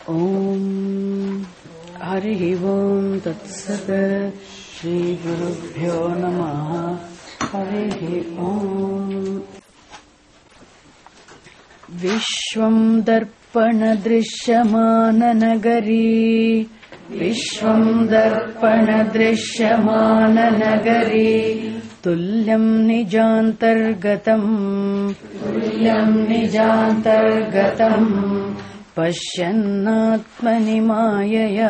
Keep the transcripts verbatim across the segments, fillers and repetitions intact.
ओम हरिः ओम तत्सत् श्री गुरुभ्यो नमः। हरिः ओम। विश्वं दर्पण दृश्यमान नगरी, विश्वं दर्पण दृश्यमान नगरी, तुल्यं निजान्तर्गतम्, तुल्यं निजान्तर्गतम्, पश्यन्नात्मनि मायया,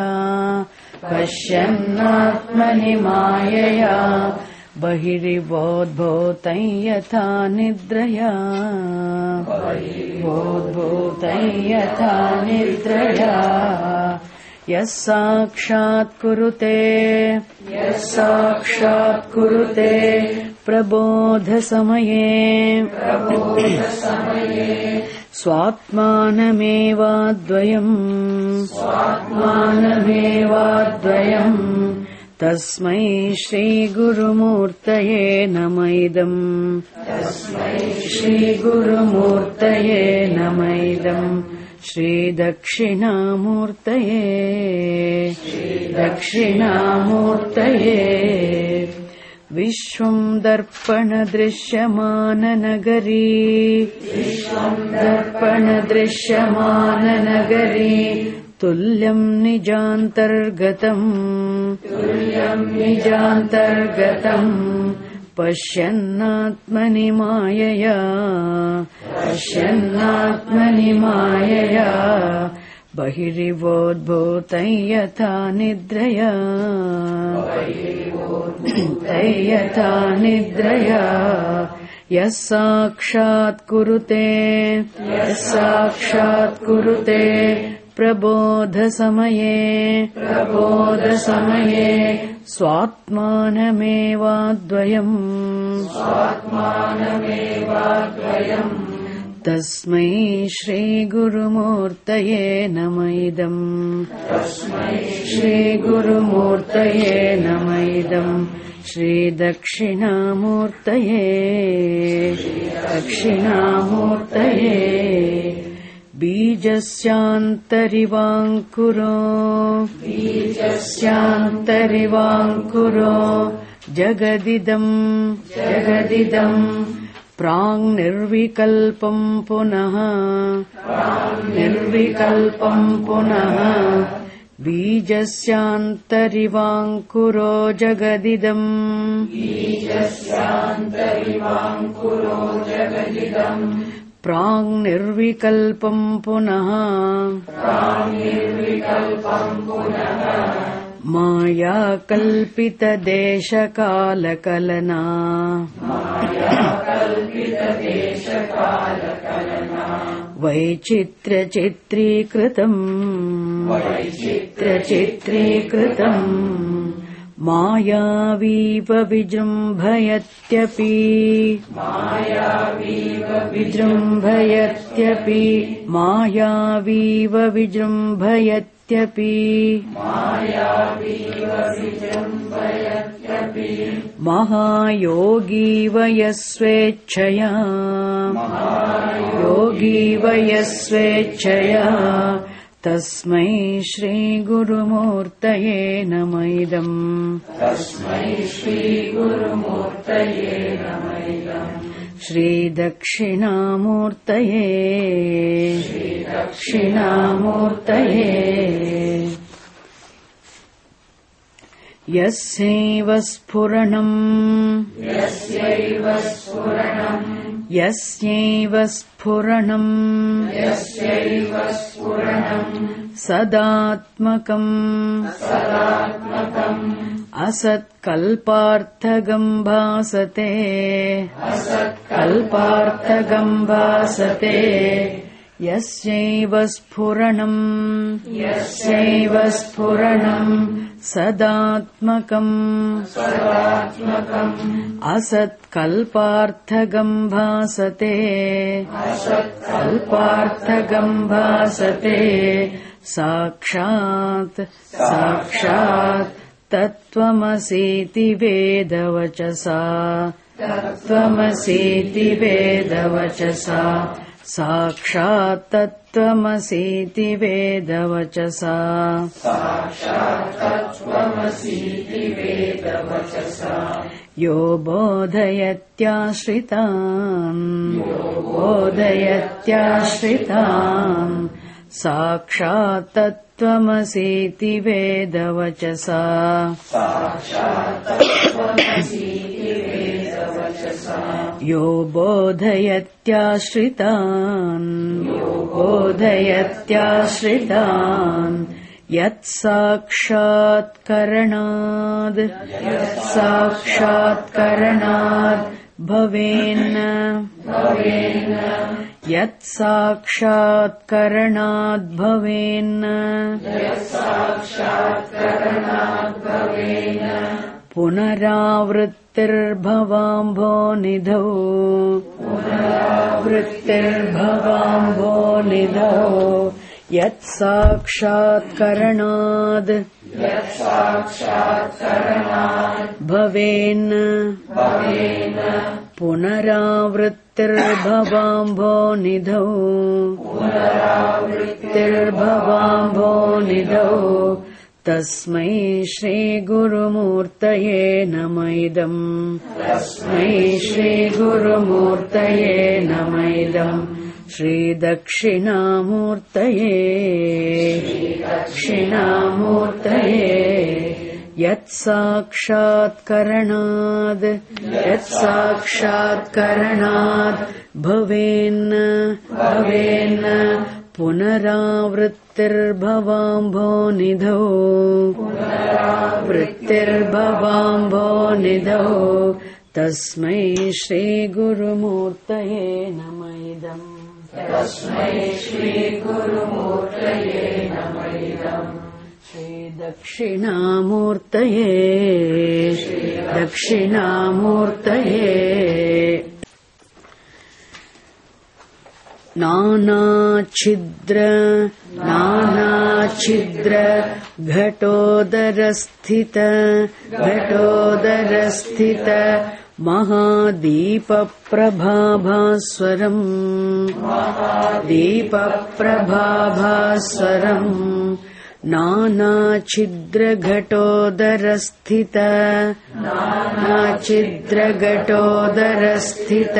पश्यन्नात्मनि मायया, बहिरिवोद्भूतं यथा निद्रया, बहिरिवोद्भूतं यथा निद्रया, यः साक्षात् कुरुते, यः साक्षात् कुरुते, प्रबोधसमये, प्रबोधसमये, स्वात्मानमेवाद्वयम्, स्वात्मानमेवाद्वयम्, तस्मै श्रीगुरुमूर्तये नमः इदम्, तस्मै श्रीगुरुमूर्तये नमः इदम्, श्रीदक्षिणामूर्तये, श्रीदक्षिणामूर्तये। विश्वं दर्पण दृश्यमान नगरी, विश्वं दर्पण दृश्यमान नगरी, तुल्यं निजान्तर्गतम्, तुल्यं निजान्तर्गतम्, पश्यन्नात्मनि मायया, पश्यन्नात्मनि मायया, बहिरिवोद्भूतं यथा निद्रया, बहिरिवोद्भूतं यथा निद्रया, यः साक्षात् कुरुते, यः साक्षात् कुरुते, प्रबोधसमये, प्रबोधसमये, स्वात्मानमेवाद्वयम्, स्वात्मानमेवाद्वयम्, तस्मै श्रीगुरुमूर्तये नमः इदम्, तस्मै श्रीगुरुमूर्तये नमः इदम्, श्रीदक्षिणामूर्तये, दक्षिणामूर्तये। बीजस्यान्तरिवाङ्कुरो, बीजस्यान्तरिवाङ्कुरो, जगदिदम्, जगदिदम्, प्राङ्निर्विकल्पं पुनः, प्राङ्निर्विकल्पं पुनः, बीजस्यान्तरिवाङ्कुरो जगदिदम्, बीजस्यान्तरिवाङ्कुरो जगदिदम्, प्राङ्निर्विकल्पं पुनः, प्राङ्निर्विकल्पं पुनः, माया कल्पित देशकालकलना, माया कल्पित देशकालकलना, वैचित्र्य चित्रीकृतम्, वैचित्र्य चित्रीकृतम्, मायावीव विजृम्भयत्यपि, मायावीव विजृम्भयत्यपि, मायावीव विजृम्भयत्यपि, मायावीव विजृम्भयत्यपि, महायोगीव यस्वेच्छया, महायोगीव यस्वेच्छया, तस्मै श्रीगुरुमूर्तये नमः इदम्, तस्मै श्रीगुरुमूर्तये नमः इदम्, श्रीदक्षिणामूर्तये, श्रीदक्षिणामूर्तये। यस्यैव स्फुरणम्, यस्यैव स्फुरणम्, यस्यैव स्फुरणम्, यस्यैव स्फुरणम्, सदात्मकम्, सदात्मकम्, असत्कल्पार्थगम् भासते, असत्कल्पार्थगम् भासते, यस्यैव स्फुरणम्, यस्यैव स्फुरणम्, सदात्मकम्, सदात्मकम्, असत्कल्पार्थगम् भासते, असत्कल्पार्थगम् भासते, साक्षात्, साक्षात् तत्त्वमसीति वेदवचसा, तत्त्वमसीति वेदवचसा, साक्षात् तत्त्वमसीति वेदवचसा साक्षात्तत्त्वमसीति वेदवचसा यो बोधयत्याश्रितान् बोधयत्याश्रितान् साक्षात् तत्त्वमसीति वेदवचसा साक्षात्तत्त्वमसीति वेदवचसा यो बोधयत्याश्रितान् बोधयत्याश्रितान् यत्साक्षात्करणाद् यत्साक्षात्करणाद् भवेन्न भवेन्न यत्साक्षात्करणाद् भवेन्न यत्साक्षात्करणाद् भवेन्न पुनरावृत्तिर्भवाम्भोनिधौ पुनरावृत्तिर्भवाम्भोनिधौ यत्साक्षात्करणाद् यत्साक्षात्करणाद् भवेन्न भवेन्न पुनरावृत्तिर्भवाम्भोनिधौ पुनरावृत्तिर्भवाम्भोनिधौ तस्मै श्रीगुरुमूर्तये नमः इदम् तस्मै श्रीगुरुमूर्तये नमः इदम् श्रीदक्षिणामूर्तये श्रीदक्षिणामूर्तये यत्साक्षात्करणाद् यत्साक्षात्करणाद् भवेन्न भवेन्न पुनरावृत्तिर्भवाम्भोनिधौ पुनरावृत्तिर्भवाम्भोनिधौ तस्मै श्रीगुरुमूर्तये नमः इदम् तस्मै श्रीगुरुमूर्तये नमः इदम् श्रीदक्षिणामूर्तये दक्षिणामूर्तये नानाच्छिद्र नानाच्छिद्र घटोदरस्थित घटोदरस्थित महादीपप्रभाभास्वरम् दीपप्रभाभास्वरम् नानाच्छिद्रघटोदरस्थित नानाच्छिद्रघटोदरस्थित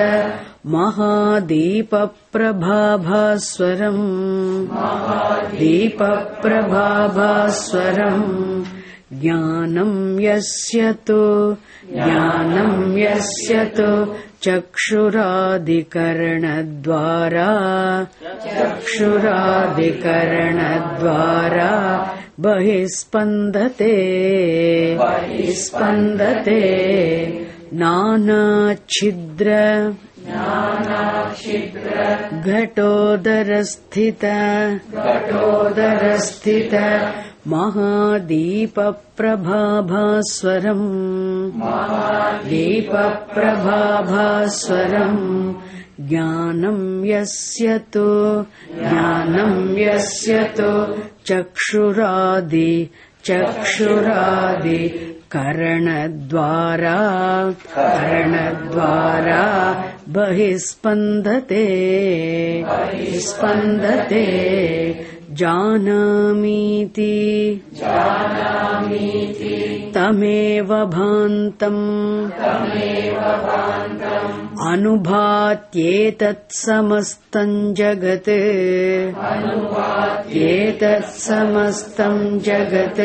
महादीपप्रभाभास्वरम् दीपप्रभाभास्वरम् ज्ञानं यस्य तु ज्ञानं यस्य तु चक्षुरादिकरणद्वारा चक्षुरादिकरणद्वारा बहिस्पन्दते बहिस्पन्दते नानाच्छिद्र नानाच्छिद्र घटोदरस्थित घटोदरस्थित महादीपप्रभाभास्वरम् दीपप्रभाभास्वरम् ज्ञानं यस्य तु ज्ञानं यस्य तु चक्षुरादि चक्षुरादि करणद्वारा करणद्वारा बहिस्पन्दते बहिस्पन्दते जानामीति जानामीति तमेव भान्तम् तमेव भान्तम् अनुभात्येतत् समस्तं जगत् अनुभात्येतत् समस्तं जगत्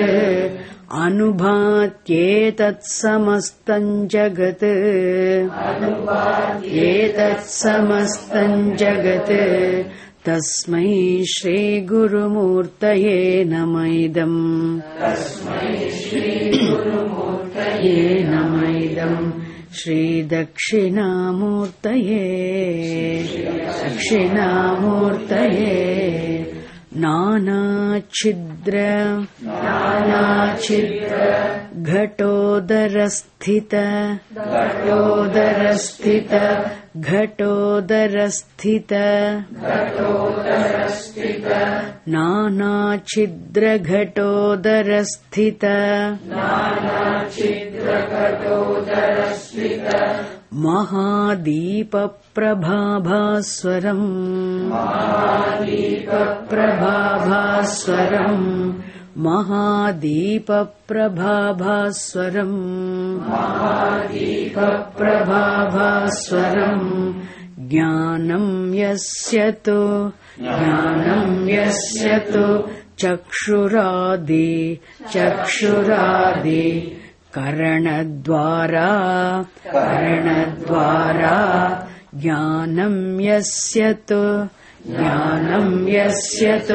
अनुभात्येतत् समस्तं जगत् अनुभात्येतत् समस्तं जगत् तस्मै श्रीगुरुमूर्तये नमः इदम् तस्मै श्रीगुरुमूर्तये नमः इदम् श्रीदक्षिणामूर्तये दक्षिणामूर्तये नानाच्छिद्र नानाच्छिद्र घटोदरस्थित घटोदरस्थित घटोदरस्थित घटोदरस्थित नानाच्छिद्र घटोदरस्थित नानाच्छिद्र घटोदरस्थित महादीपप्रभाभास्वरम् महादीपप्रभाभास्वरम् महादीपप्रभाभास्वरम् महादीपप्रभाभास्वरम् ज्ञानं यस्य तु ज्ञानं यस्य तु चक्षुरादि चक्षुरादि करणद्वारा करणद्वारा ज्ञानं यस्य तु ज्ञानं यस्य तु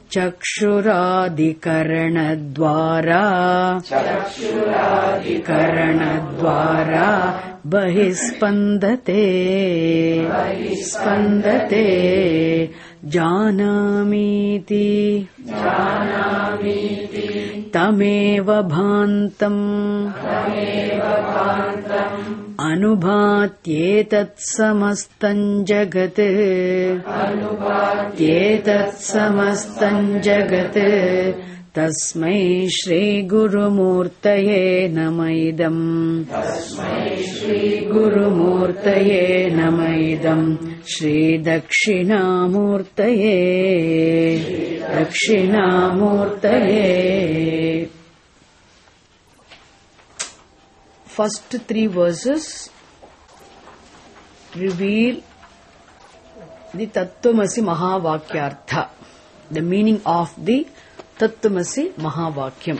चक्षुरादिकरणद्वारा चक्षुरादिकरणद्वारा बहिस्पन्दते स्पन्दते जानामीति जानामीति तमेव भान्तम् तमेव भान्तम् अनुभात्येतत्समस्तम् जगत् अनुभात्येतत्समस्तम् जगत् तस्मै श्रीगुरुमूर्तये नमः इदम् तस्मै श्रीगुरुमूर्तये नमः इदम् श्रीदक्षिणामूर्तये दक्षिणामूर्तये. First three verses reveal the Tattvamasi Mahavakyartha, the meaning of the Tattvamasi Mahavakyam.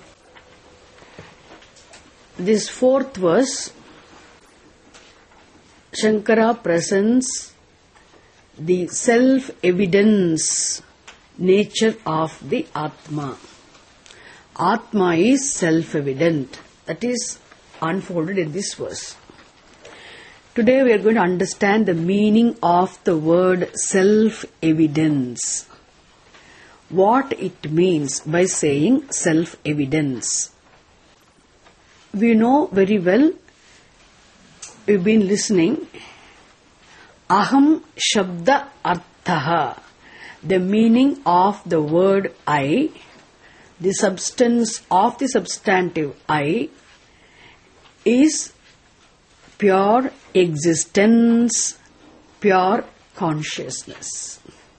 This fourth verse, Shankara presents the self-evidence nature of the Atma. Atma is self-evident. That is unfolded in this verse. Today we are going to understand the meaning of the word self-evidence. What it means by saying self-evidence. We know very well, we've been listening, Aham Shabda Arthaha, the meaning of the word I, the substance of the substantive I, is pure existence, pure consciousness.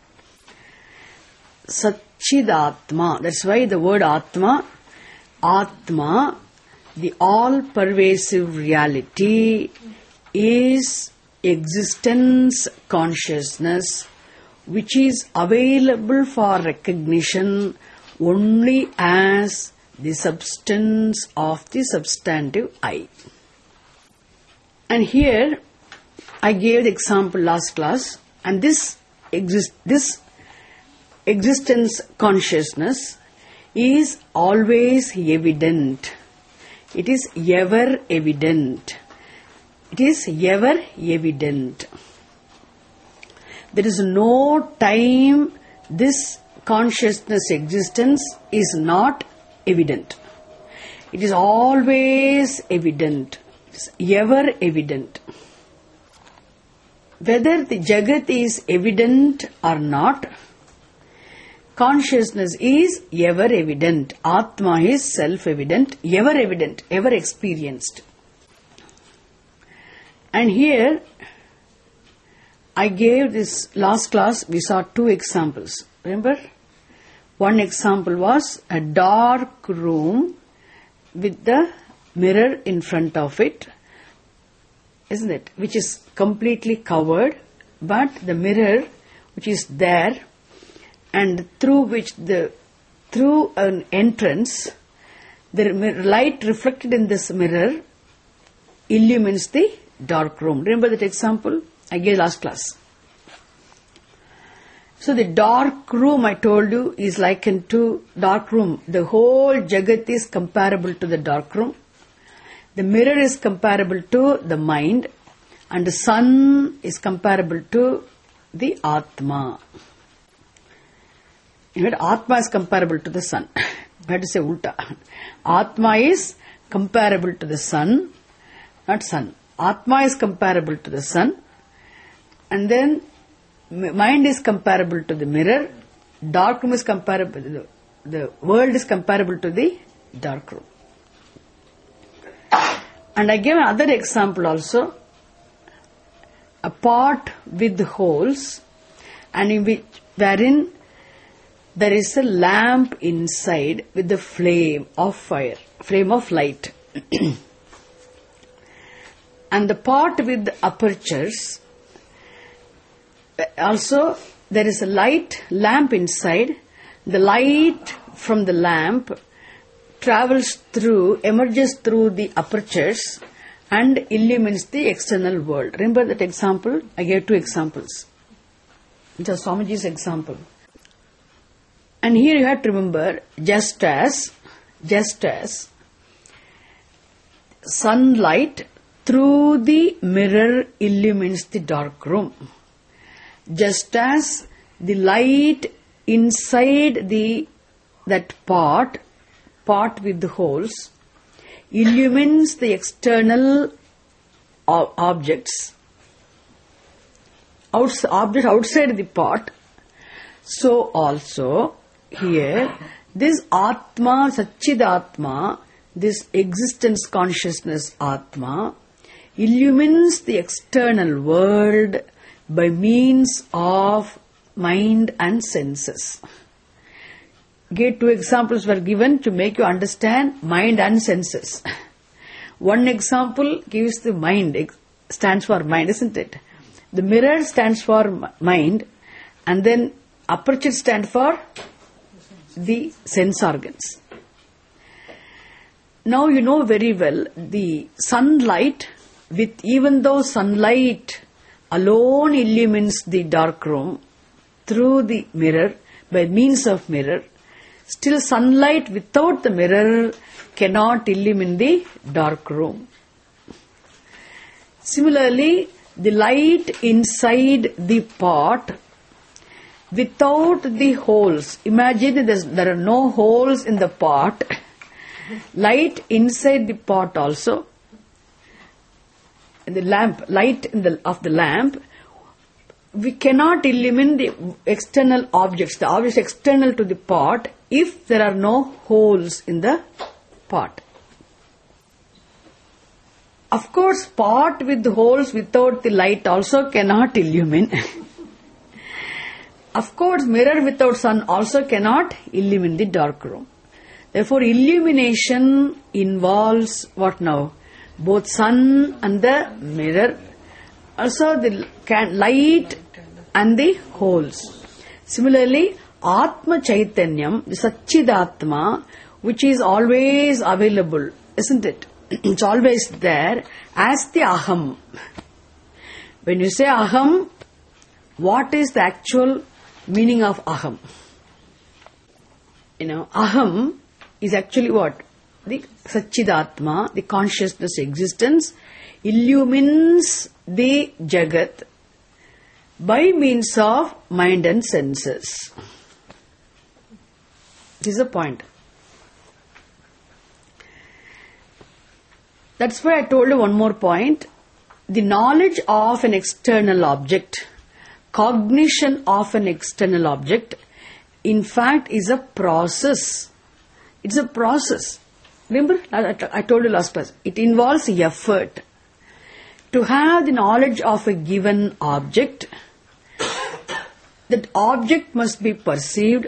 Satchidatma, that's why the word Atma, Atma, the all-pervasive reality, is existence consciousness, which is available for recognition only as the substance of the substantive I. And here I gave the example last class, and this exist this existence consciousness is always evident. It is ever evident. It is ever evident. There is no time this consciousness existence is not evident. It is always evident. It is ever evident. Whether the Jagat is evident or not, consciousness is ever evident. Atma is self-evident, ever evident, ever experienced. And here, I gave this last class, we saw two examples. Remember? One example was a dark room with the mirror in front of it, isn't it? Which is completely covered, but the mirror which is there, and through which the through an entrance, the light reflected in this mirror illumines the dark room. Remember that example I gave last class. So the dark room, I told you, is likened to dark room. The whole Jagat is comparable to the dark room. The mirror is comparable to the mind, and the sun is comparable to the Atma. In fact, Atma is comparable to the sun. We have to say ulta. Atma is comparable to the sun, not sun. Atma is comparable to the sun, and then mind is comparable to the mirror, dark room is comparable, the, the world is comparable to the dark room. And I gave another example also. a pot with holes, and in which, wherein there is a lamp inside with the flame of fire, flame of light. And the pot with the apertures, also there is a light lamp inside. The light from the lamp travels through, emerges through the apertures and illumines the external world. Remember that example? I gave two examples. Just Swamiji's example. And here you have to remember, just as, just as sunlight through the mirror illumines the dark room, just as the light inside the that pot, pot with the holes, illumines the external o- objects, outs- objects outside the pot, so also here, this Atma, Satchidatma, this existence consciousness Atma, illumines the external world by means of mind and senses. Here two examples were given to make you understand mind and senses. One example gives the mind, stands for mind, isn't it? The mirror stands for mind, and then aperture stands for the sense organs. Now you know very well the sunlight, with even though sunlight alone illumines the dark room through the mirror by means of mirror, still sunlight without the mirror cannot illumine the dark room. Similarly, the light inside the pot without the holes. Imagine there are no holes in the pot. Light inside the pot also. The lamp, light in the, of the lamp. We cannot illumine the external objects, the objects external to the pot, if there are no holes in the pot. Of course, pot with holes without the light also cannot illumine. Of course, mirror without sun also cannot illumine the dark room. Therefore, illumination involves what now? Both sun and the mirror. Also the can, light and the holes. Similarly, Atma Chaitanyam, the Satchidatma, which is always available, isn't it? It's always there as the Aham. When you say Aham, what is the actual meaning of Aham? You know, Aham is actually what? The Satchidatma, the consciousness existence, illumines the Jagat by means of mind and senses. This is the point. That's why I told you one more point. The knowledge of an external object, cognition of an external object, in fact is a process. It's a process. Remember, I told you last class, it involves effort. To have the knowledge of a given object, that object must be perceived,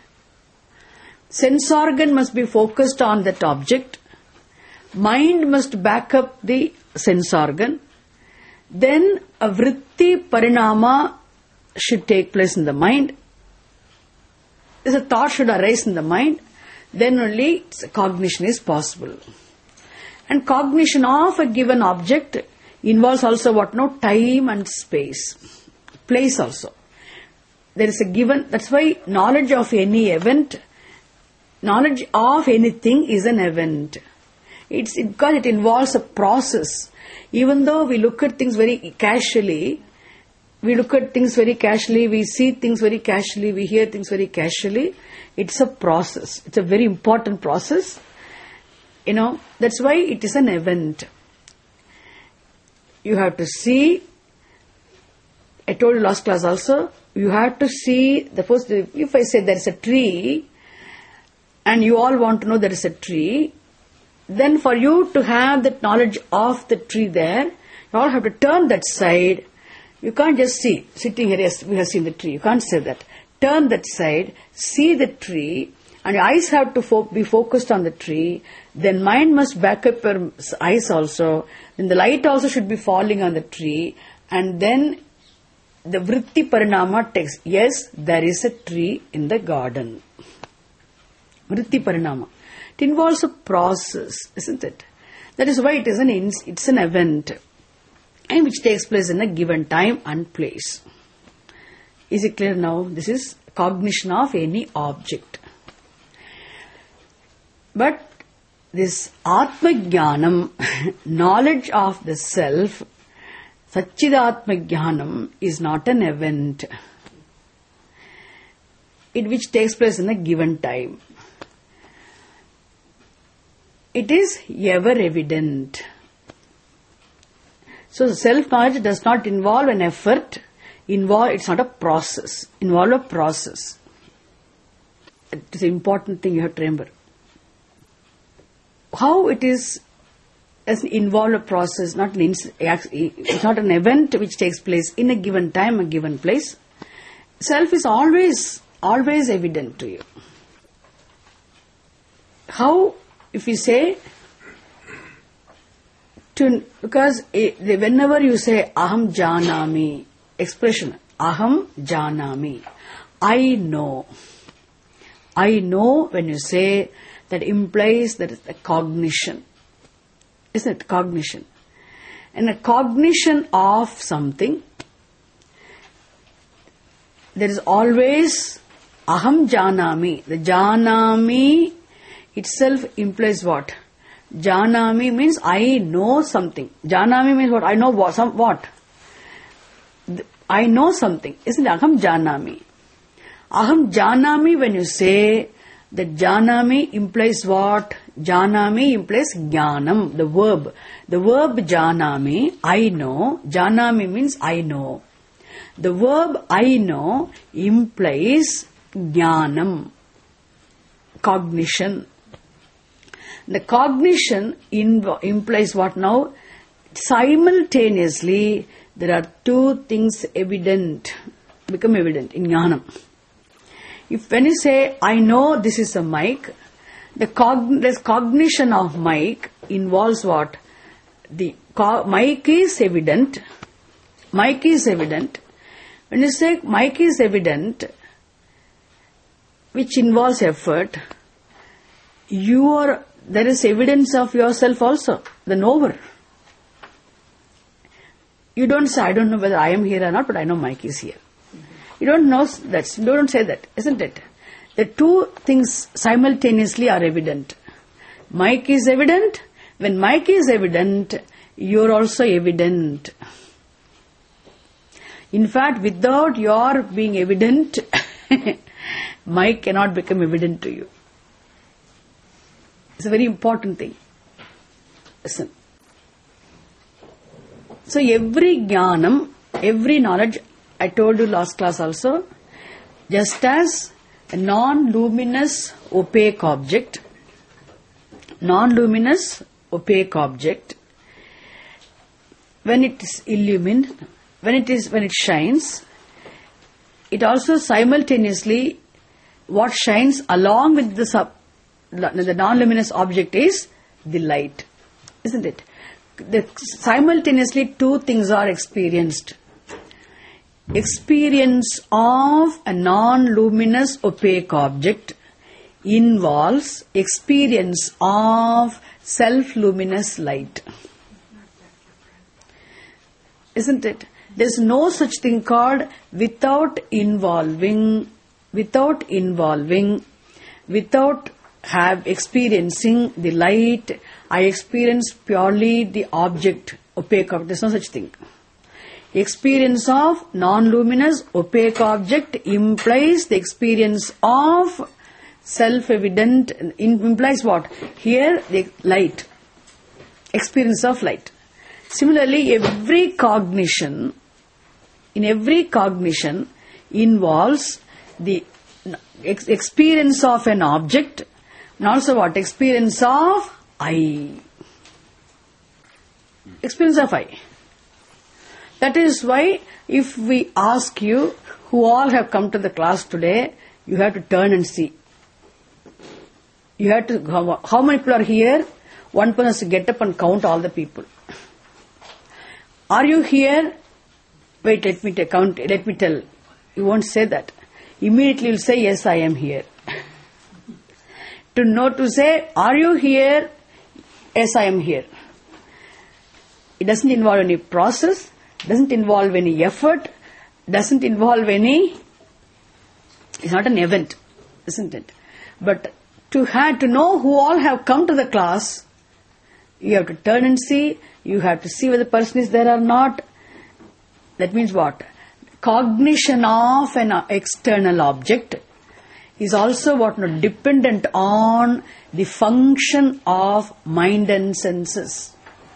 sense organ must be focused on that object, mind must back up the sense organ, then a vritti parinama should take place in the mind, a thought should arise in the mind, then only cognition is possible. And cognition of a given object involves also what now? Time and space. Place also. There is a given, that's why knowledge of any event, knowledge of anything is an event. It's because it involves a process. Even though we look at things very casually, we look at things very casually, we see things very casually, we hear things very casually, it's a process. It's a very important process. You know, that's why it is an event. You have to see, I told you last class also, you have to see, the first, if I say there is a tree, and you all want to know there is a tree, then for you to have that knowledge of the tree there, you all have to turn that side, You can't just see, sitting here, yes, we have seen the tree. You can't say that. Turn that side, see the tree, and your eyes have to fo- be focused on the tree. Then mind must back up your eyes also. Then the light also should be falling on the tree. And then the vritti parinama takes, yes, there is a tree in the garden. Vritti parinama. It involves a process, isn't it? That is why it is an ins- it's an event, and which takes place in a given time and place. Is it clear now? This is cognition of any object. But this Atma Jnanam, knowledge of the self, Satchidatma Jnanam, is not an event, it which takes place in a given time. It is ever evident. So self-knowledge does not involve an effort, involve, it's not a process, involve a process. It is an important thing you have to remember. How it is as involve a process, not an ins- it's not an event which takes place in a given time, a given place. Self is always, always evident to you. How, if you say, to, because it, whenever you say aham janami, expression aham janami, I know. I know, when you say, that implies that is a cognition. Isn't it? Cognition. And a cognition of something, there is always aham janami. The janami itself implies what? Janami means I know something. Janami means what? I know what? Some, what? I know something. Isn't it? Aham janami. Aham janami, when you say, that janami implies what? Janami implies jnanam, the verb. The verb janami, I know. Janami means I know. The verb I know implies jnanam, cognition. The cognition inv- implies what now? Simultaneously, there are two things evident, become evident in jnanam. If when you say, I know this is a mic, the cog- this cognition of mic involves what? The co- mic is evident. Mic is evident. When you say mic is evident, which involves effort, you are, there is evidence of yourself also, the knower. You don't say, I don't know whether I am here or not, but I know mic is here. You don't know that. You don't say that, isn't it? The two things simultaneously are evident. Mic is evident. When mic is evident, you are also evident. In fact, without your being evident, mic cannot become evident to you. It's a very important thing. Listen. So every jnanam, every knowledge, I told you last class also, just as a non-luminous opaque object, non-luminous opaque object, when it is illumined, when it is, when it shines, it also simultaneously, what shines along with the sub, the non-luminous object is the light, isn't it? The, simultaneously two things are experienced. Experience of a non-luminous opaque object involves experience of self-luminous light. Isn't it? There is no such thing called without involving, without involving, without have experiencing the light. I experience purely the object, opaque object. There is no such thing. Experience of non-luminous opaque object implies the experience of self-evident, implies what? Here, the light. Experience of light. Similarly, every cognition, in every cognition involves the ex- experience of an object, and also what? Experience of I. Experience of I. That is why if we ask you, who all have come to the class today, you have to turn and see. You have to, how, how many people are here? One person has to get up and count all the people. Are you here? Wait, let me t- count, let me tell. You won't say that. Immediately you'll say, yes, I am here. To know to say, are you here? Yes, I am here. It doesn't involve any process, doesn't involve any effort, doesn't involve any, it's not an event, isn't it? But to have to know who all have come to the class, you have to turn and see, you have to see whether the person is there or not. That means what? Cognition of an external object is also what? No, dependent on the function of mind and senses.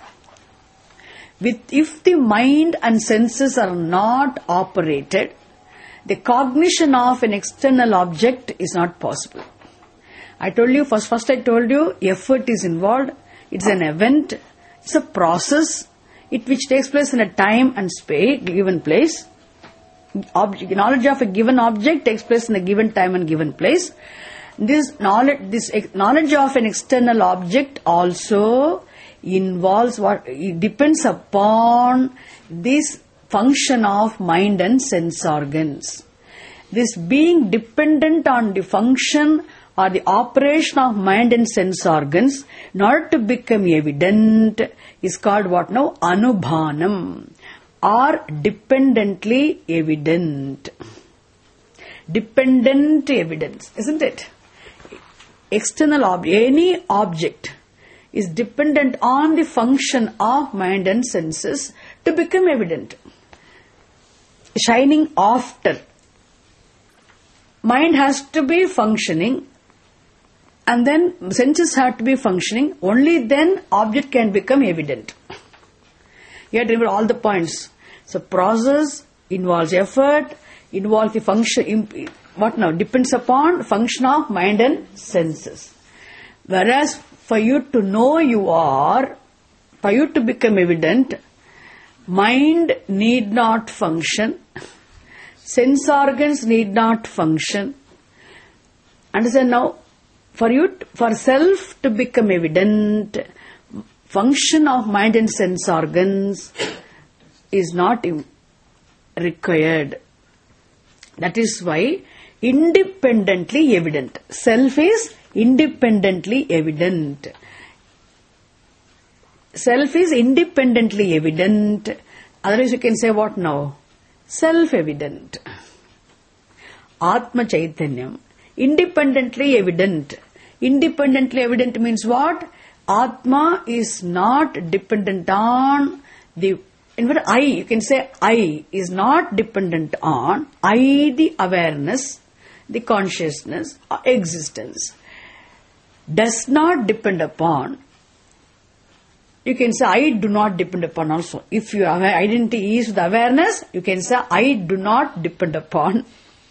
With, if the mind and senses are not operated, the cognition of an external object is not possible. I told you, first, first I told you, effort is involved, it's an event, it's a process, it which takes place in a time and space, given place. Object, knowledge of a given object takes place in a given time and given place. This knowledge, this knowledge of an external object also involves what? It depends upon this function of mind and sense organs. This being dependent on the function or the operation of mind and sense organs, in order to become evident, is called what now? Anubhanam, or dependently evident. Dependent evidence, isn't it? External object, any object is dependent on the function of mind and senses to become evident. Shining after. Mind has to be functioning, and then senses have to be functioning. Only then object can become evident. You have to remember all the points. So process involves effort, involves the function, what now? Depends upon function of mind and senses. Whereas for you to know you are, for you to become evident, mind need not function, sense organs need not function. Understand now? For you, to, for self to become evident, function of mind and sense organs is not required. That is why independently evident. Self is independently evident. Self is independently evident. Otherwise you can say what now? Self-evident. Atma Chaitanyam. Independently evident. Independently evident means what? Atma is not dependent on the, in fact, I, you can say I is not dependent on, I the awareness, the consciousness, existence, does not depend upon. You can say I do not depend upon also. If your identity is with awareness, you can say I do not depend upon.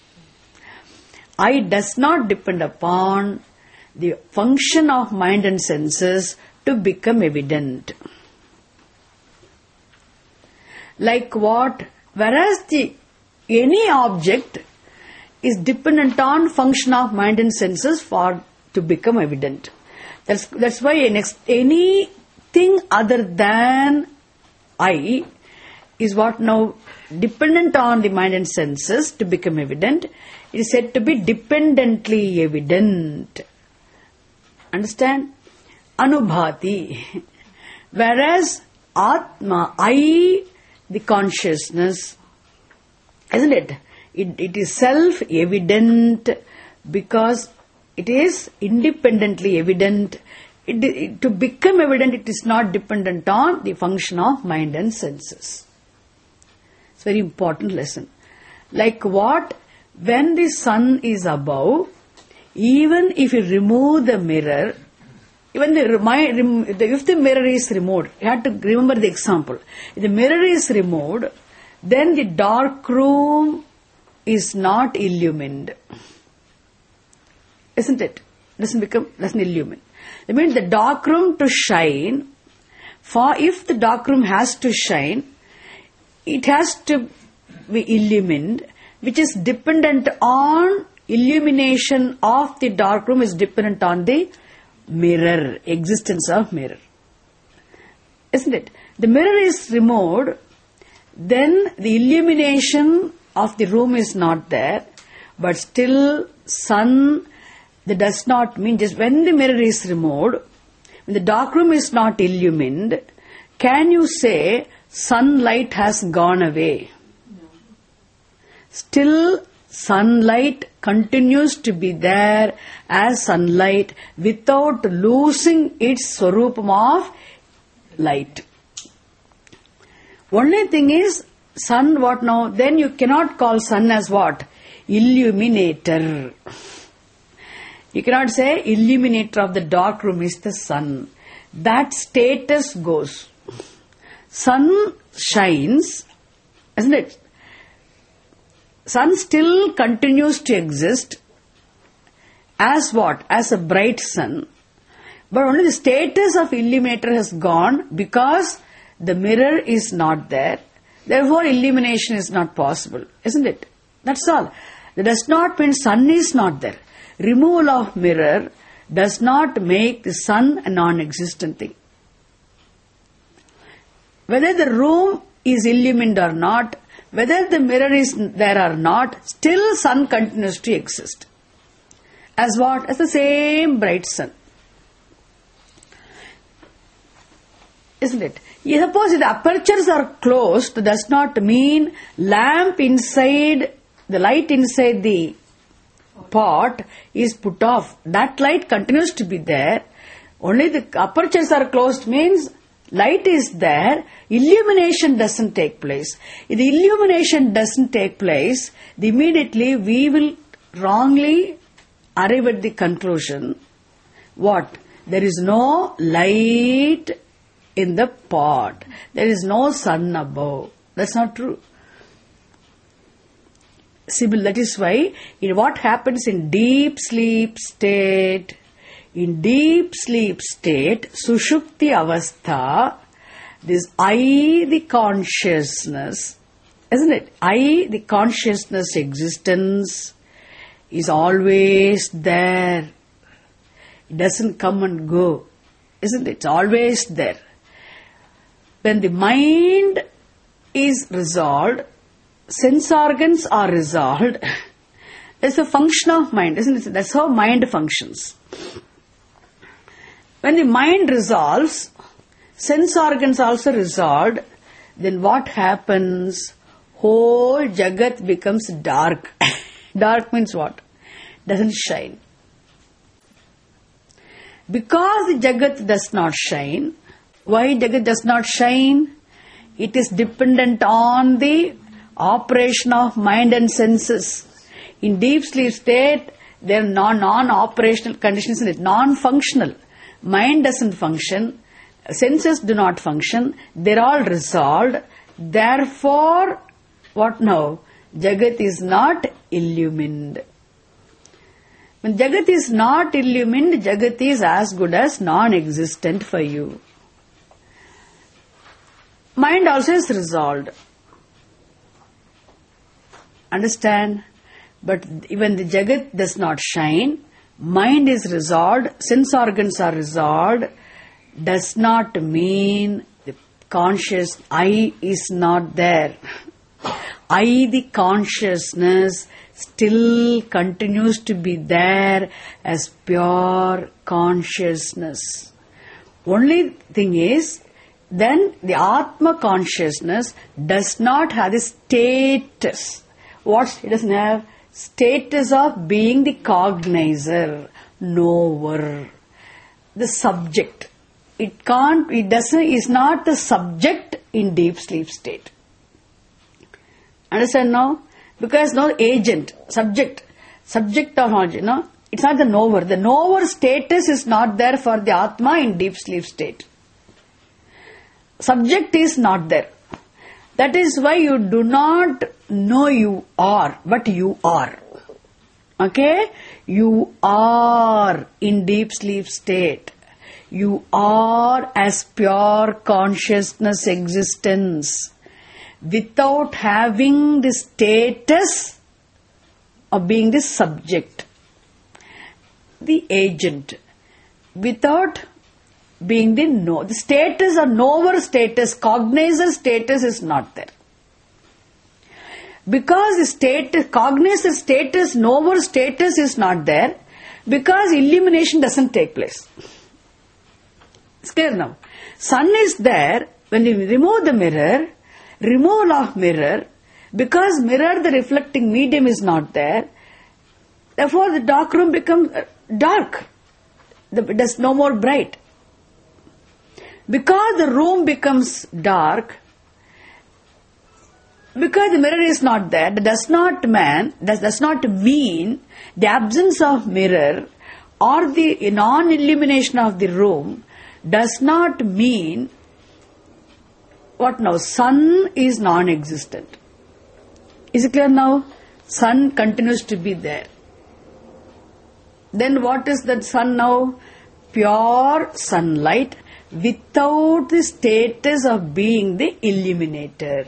I does not depend upon the function of mind and senses to become evident. Like what? Whereas the any object is dependent on function of mind and senses for to become evident. That's that's why next anything other than I is what now dependent on the mind and senses to become evident. It is said to be dependently evident. Understand? Anubhati. Whereas Atma, I, the consciousness, isn't it? It, it is self-evident because it is independently evident. It, it, to become evident, it is not dependent on the function of mind and senses. It's a very important lesson. Like what? When the sun is above, even if you remove the mirror, even the, if the mirror is removed, you have to remember the example. If the mirror is removed, then the dark room is not illumined. Isn't it? Doesn't become, doesn't illumine. I mean the dark room to shine, for if the dark room has to shine, it has to be illumined, which is dependent on illumination of the dark room is dependent on the mirror, existence of mirror. Isn't it? The mirror is removed, then the illumination of the room is not there, but still sun, that does not mean just when the mirror is removed, when the dark room is not illumined, can you say sunlight has gone away? No. Still sunlight continues to be there as sunlight without losing its swarupam of light. Only thing is, sun what now? Then you cannot call sun as what? Illuminator. You cannot say illuminator of the dark room is the sun. That status goes. Sun shines, isn't it? Sun still continues to exist as what? As a bright sun. But only the status of illuminator has gone because the mirror is not there. Therefore, illumination is not possible, isn't it? That's all. That does not mean sun is not there. Removal of mirror does not make the sun a non-existent thing. Whether the room is illumined or not, whether the mirror is there or not, still sun continues to exist. As what? As the same bright sun. Isn't it? Suppose if the apertures are closed, does not mean lamp inside, the light inside the pot is put off. That light continues to be there. Only the apertures are closed means light is there, illumination doesn't take place. If the illumination doesn't take place, immediately we will wrongly arrive at the conclusion, what? There is no light in the pot. There is no sun above. That's not true. Sibyl, that is why in what happens in deep sleep state, in deep sleep state, Sushupti Avastha, this I, the consciousness, isn't it? I, the consciousness existence is always there. It doesn't come and go, isn't it? It's always there. When the mind is resolved, sense organs are resolved. It's a function of mind, isn't it? That's how mind functions. When the mind resolves, sense organs also resolved, then what happens? Whole Jagat becomes dark. Dark means what? Doesn't shine. Because the Jagat does not shine, why Jagat does not shine? It is dependent on the operation of mind and senses. In deep sleep state, there are non- non-operational conditions in it, non-functional. Mind doesn't function, senses do not function, they're all resolved. Therefore, what now? Jagat is not illumined. When Jagat is not illumined, Jagat is as good as non-existent for you. Mind also is resolved. Understand? But even the Jagat does not shine, mind is resolved, sense organs are resolved, does not mean the conscious I is not there. I, the consciousness, still continues to be there as pure consciousness. Only thing is, then the Atma consciousness does not have the status. What it doesn't have? Status of being the cognizer, knower, the subject. It can't, it doesn't, is not the subject in deep sleep state. Understand now? Because no agent, subject, subject or knowledge, no? It's not the knower. The knower status is not there for the Atma in deep sleep state. Subject is not there. That is why you do not know you are, but you are. Okay? You are in deep sleep state. You are as pure consciousness existence. without having the status of being the subject, the agent, without being the know. The status or knower status, cognizer status is not there. Because the status, cognizer status, knower status is not there, because illumination doesn't take place. It's clear now. Sun is there. When you remove the mirror, removal of mirror, because mirror, the reflecting medium is not there, therefore the dark room becomes dark. It is no more bright. Because the room becomes dark, because the mirror is not there, that does not man, that does not mean the absence of mirror or the non-illumination of the room does not mean what now? Sun is non-existent. Is it clear now? Sun continues to be there. Then what is that sun now? Pure sunlight without the status of being the illuminator.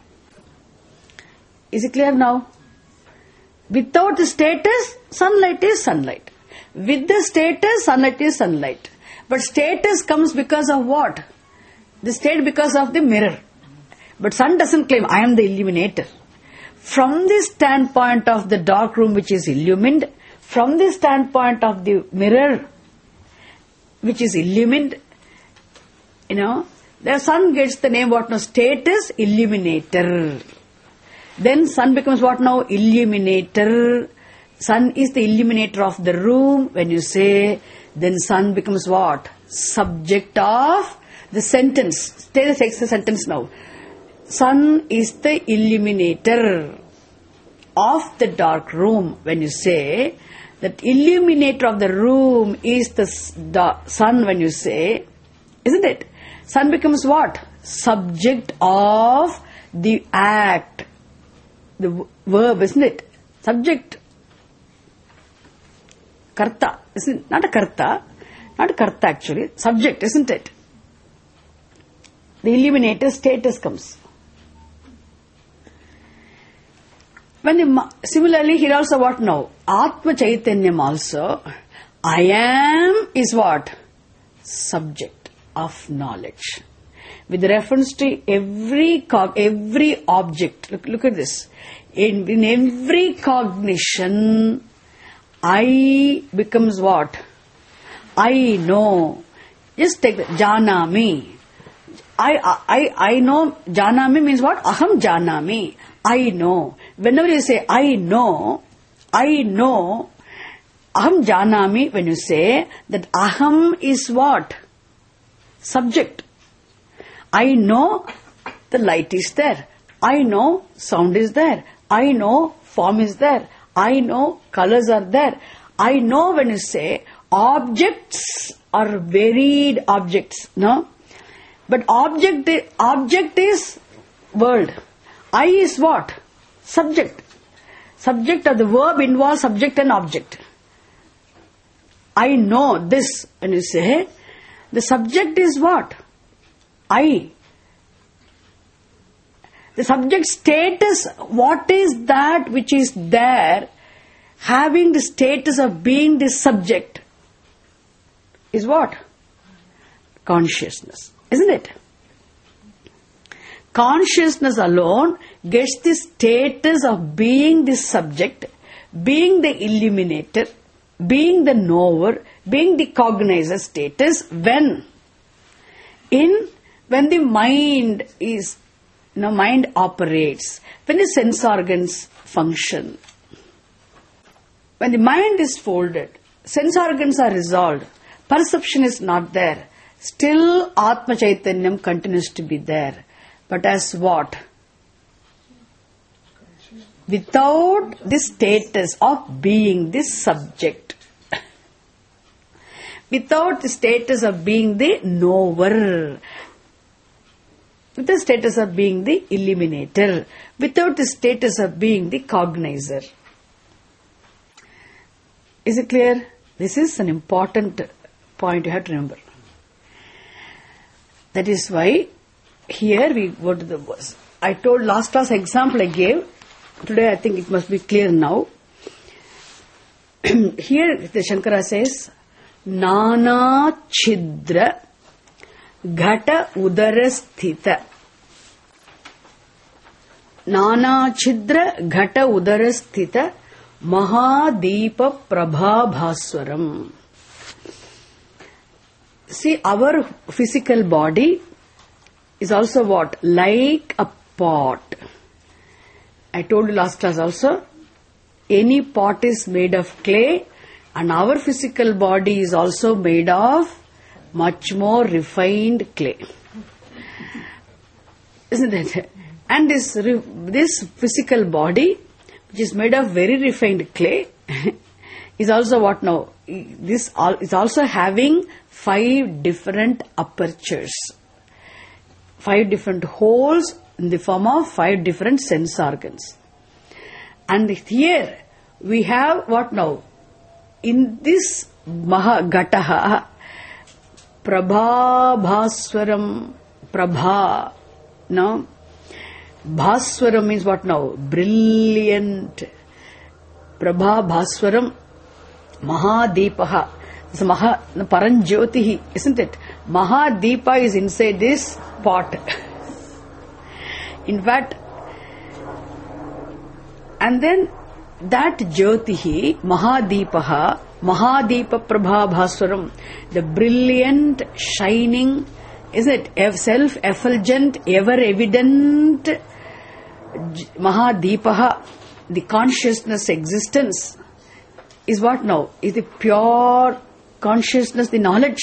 Is it clear now? Without the status, sunlight is sunlight. With the status, sunlight is sunlight. But status comes because of what? The state because of the mirror. But sun doesn't claim, I am the illuminator. From the standpoint of the dark room which is illumined, from the standpoint of the mirror which is illumined, you know, the sun gets the name what now? Status illuminator. Then sun becomes what now? Illuminator. Sun is the illuminator of the room. When you say, then sun becomes what? Subject of the sentence. Take the text sentence now. Sun is the illuminator of the dark room. When you say that illuminator of the room is the sun, when you say, isn't it? Sun becomes what? Subject of the act. The verb, isn't it? Subject. Karta. Isn't it? Not a karta. Not a karta actually. Subject, isn't it? The illuminator status comes. When the, similarly, here also what now? Atma Chaitanyam also. I am is what? Subject of knowledge. With reference to every cog, every object. Look, look at this. In, in every cognition, I becomes what? I know. Just take the Janami. I, I, I know. Janami means what? Aham Janami. I know. Whenever you say I know, I know, Aham Janami, when you say that Aham is what? Subject. I know the light is there. I know sound is there. I know form is there. I know colors are there. I know when you say objects are varied objects, no? But object, object is world. I is what? Subject. Subject of the verb involves subject and object. I know this. When you say, the subject is what? I. The subject status, what is that which is there, having the status of being the subject, is what? Consciousness. Isn't it? Consciousness alone gets the status of being the subject, being the illuminator, being the knower, being the cognizer status when in when the mind is you know, mind operates, when the sense organs function. When the mind is folded, sense organs are resolved, perception is not there, still Atma Chaitanyam continues to be there. But as what? Without the status of being the subject. Without the status of being the knower. With the status of being the illuminator. Without the status of being the cognizer. Is it clear? This is an important point you have to remember. That is why here we go to the verse. I told last class example I gave. Today I think it must be clear now. Here the Shankara says, Nana Chidra Ghata Udarasthita. Nana Chidra Ghata Udarasthita Mahadeepa Prabhabhaswaram. See, our physical body is also what? Like a pot. I told you last class also, any pot is made of clay, and our physical body is also made of much more refined clay. Isn't it? And this, this physical body, which is made of very refined clay, is also what now? This is also having five different apertures. Five different holes in the form of five different sense organs. And here we have what now? In this Mahagataha, Prabha Bhaswaram, Prabha, no? Bhaswaram means what now? Brilliant. Prabha Bhaswaram, Mahadeepaha. It's Maha Paranjyotihi, isn't it? Mahadeepa is inside this pot. In fact, and then that Jyotihi, Mahadeepaha, Mahadeepa Prabha Bhaswaram, the brilliant, shining, is it self-effulgent, ever-evident Mahadeepaha, the consciousness existence, is what now? Is the pure consciousness, the knowledge.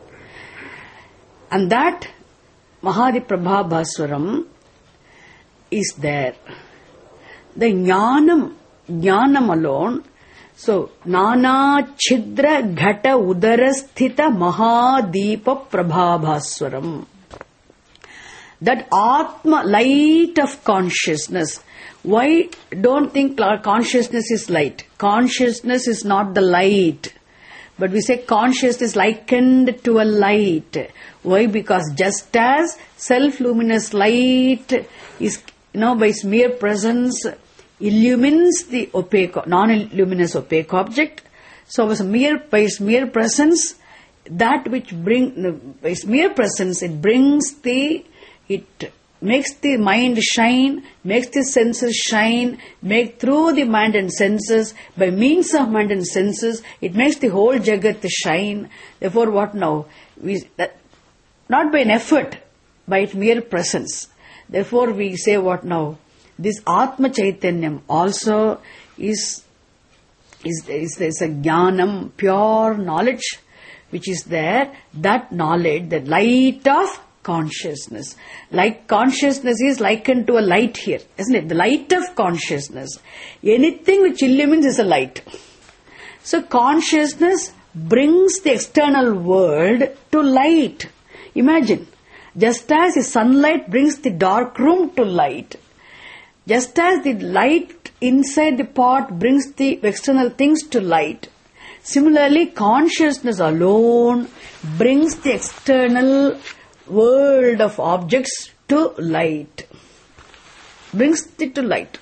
And that Mahadeepa Prabha Bhaswaram is there. The Jnanam, Jnanam alone, so Nana Chidra Ghata Udarasthita Mahadeepa Prabha Bhaswaram. That Atma, light of consciousness. Why don't think consciousness is light? Consciousness is not the light. But we say consciousness likened to a light. Why? Because just as self-luminous light is, you know, by its mere presence illumines the opaque, non-luminous opaque object. So as a mere, by its mere presence, that which bring, by its mere presence, it brings the, it makes the mind shine, makes the senses shine, make through the mind and senses, by means of mind and senses, it makes the whole Jagat shine. Therefore, what now? We, that, not by an effort, by its mere presence. Therefore, we say what now? This Atma Chaitanyam also is, is, is, is a Jnanam, pure knowledge, which is there, that knowledge, the light of consciousness. Like consciousness is likened to a light here, isn't it? The light of consciousness. Anything which illumines is a light. So consciousness brings the external world to light. Imagine, just as the sunlight brings the dark room to light, just as the light inside the pot brings the external things to light, similarly consciousness alone brings the external world of objects to light. Brings it to light.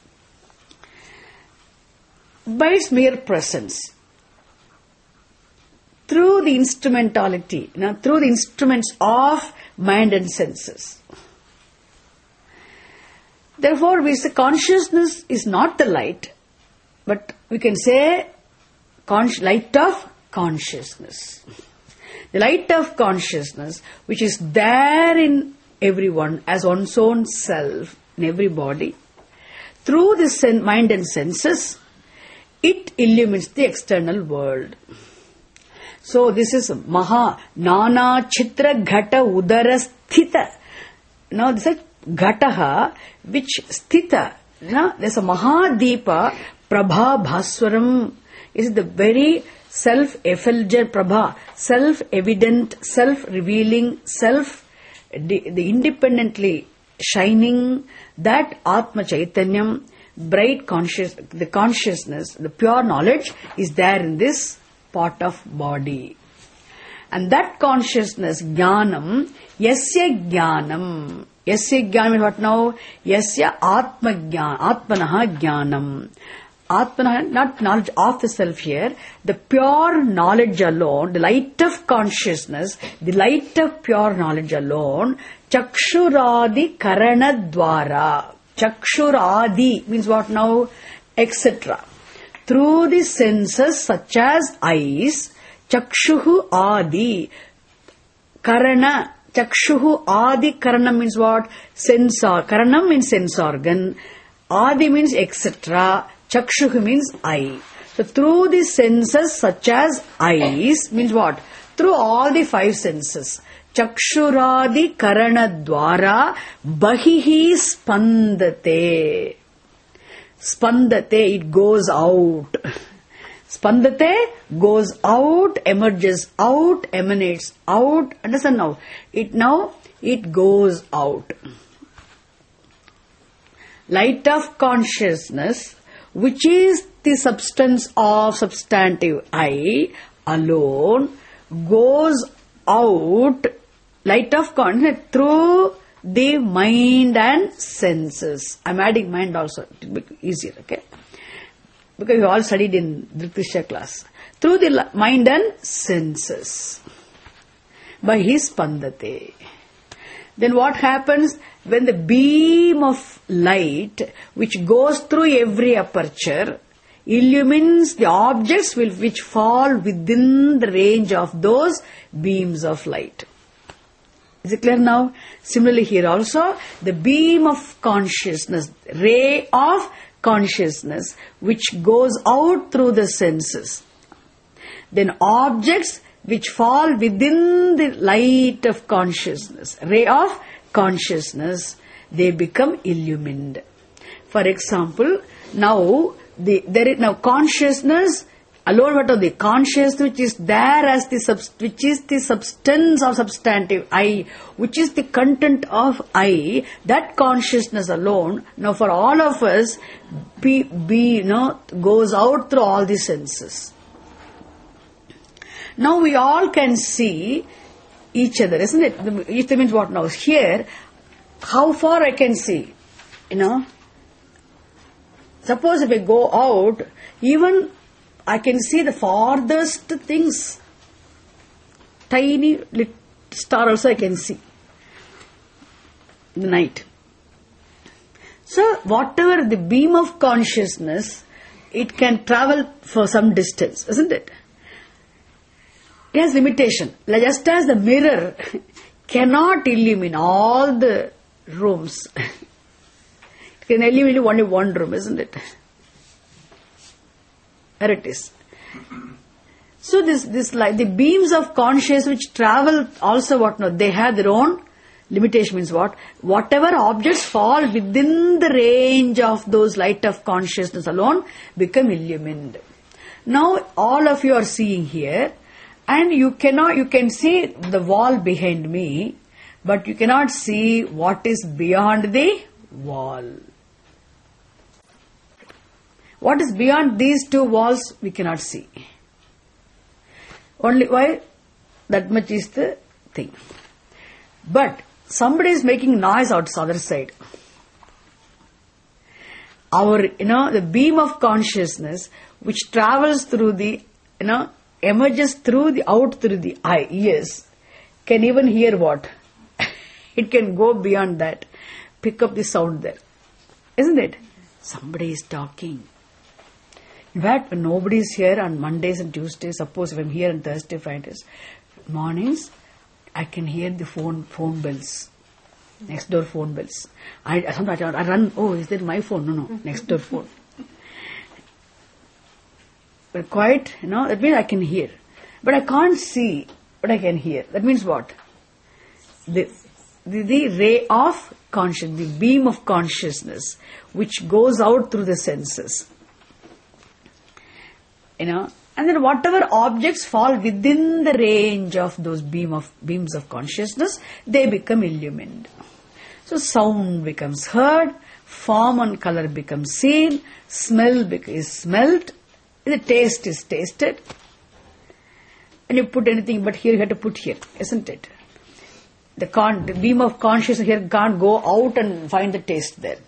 By its mere presence. Through the instrumentality, you know, through the instruments of mind and senses. Therefore, we say consciousness is not the light, but we can say con- light of consciousness. The light of consciousness, which is there in everyone as one's own self, in every body, through the sen- mind and senses, it illumines the external world. So this is Maha Nana Chitra Ghata Udara Sthita. Now this is Ghataha, which Sthita. Now there's a Mahadeepa Prabha Bhaswaram. Is the very self-effulgent Prabha, self-evident, self-revealing, self, the, the independently shining, that Atma Chaitanyam, bright conscious, the consciousness, the pure knowledge is there in this pot of body. And that consciousness, Jnanam, Yasya Jnanam, Yasya jnanam means what now? Yasya atma jnana, atmanaha jnanam. Atmanaha, not knowledge of the self here, the pure knowledge alone, the light of consciousness, the light of pure knowledge alone, chakshuradi karana dwara. Chakshuradi means what now? Etc. Through the senses such as eyes, chakshuhu adi, karana, chakshuhu adi karana means what? Sensor. Karanam means sense organ. Adi means etc. Chakshuhu means eye. So through the senses such as eyes means what? Through all the five senses. Chakshuradi karana dwara bahihi spandate. Spandate, it goes out. Spandate goes out, emerges out, emanates out. Understand now? It now, it goes out. Light of consciousness, which is the substance of substantive I alone, goes out, light of consciousness, through the mind and senses. I am adding mind also, it will be easier, okay? Because we all studied in Dhritisha class. Through the mind and senses. By his spandate. Then what happens when the beam of light which goes through every aperture illumines the objects will, which fall within the range of those beams of light. Is it clear now? Similarly here also, the beam of consciousness, ray of consciousness which goes out through the senses. Then objects which fall within the light of consciousness, ray of consciousness, they become illumined. For example, now the there is now consciousness alone. What are the consciousness which is there as the sub, which is the substance of substantive I, which is the content of I, that consciousness alone now for all of us be, be you know goes out through all the senses. Now we all can see each other, isn't it? Each means what now? Here, how far I can see, you know. Suppose if I go out, even I can see the farthest things. Tiny little star also I can see. The night. So whatever the beam of consciousness, it can travel for some distance, isn't it? It has limitation. Just as the mirror cannot illumine all the rooms. It can illuminate only one room, isn't it? There it is. So this, this like the beams of consciousness which travel also what no, they have their own limitation. Means what? Whatever objects fall within the range of those light of consciousness alone become illumined. Now all of you are seeing here, and you cannot, you can see the wall behind me, but you cannot see what is beyond the wall. What is beyond these two walls, we cannot see. Only why? That much is the thing. But somebody is making noise out the other side. Our, you know, the beam of consciousness which travels through the, you know, emerges through the, out through the eye, ears, can even hear what? It can go beyond that. Pick up the sound there. Isn't it? Somebody is talking. In fact, when nobody is here on Mondays and Tuesdays, suppose if I'm here on Thursday, Fridays, mornings, I can hear the phone phone bells. Next door phone bells. I, sometimes I run, oh, is that my phone? No, no, next door phone. But quiet, you know, that means I can hear. But I can't see, but I can hear. That means what? The, the, the ray of consciousness, the beam of consciousness, which goes out through the senses. You know, and then whatever objects fall within the range of those beam of beams of consciousness, they become illumined. So sound becomes heard, form and color becomes seen, smell is smelt, the taste is tasted. And you put anything but here, you have to put here, isn't it? the, con- the beam of consciousness here can't go out and find the taste there.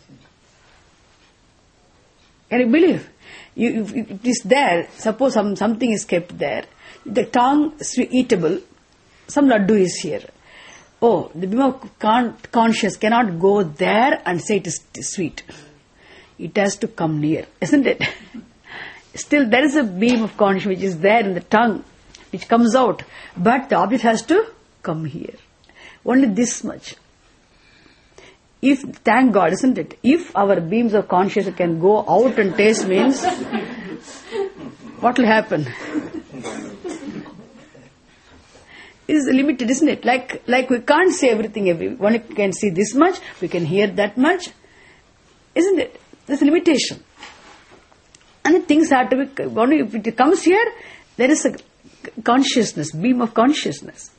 Can you believe? You, if it is there, suppose some, something is kept there, the tongue is eatable, some laddu is here. Oh, the beam of con- conscious cannot go there and say it is sweet. It has to come near, isn't it? Still, there is a beam of consciousness which is there in the tongue, which comes out, but the object has to come here. Only this much. If, thank God, isn't it? If our beams of consciousness can go out and taste means, what will happen? It is limited, isn't it? Like, like we can't see everything. Every, one can see this much, we can hear that much. Isn't it? There's a limitation. And the things have to be, only if it comes here, there is a consciousness, beam of consciousness.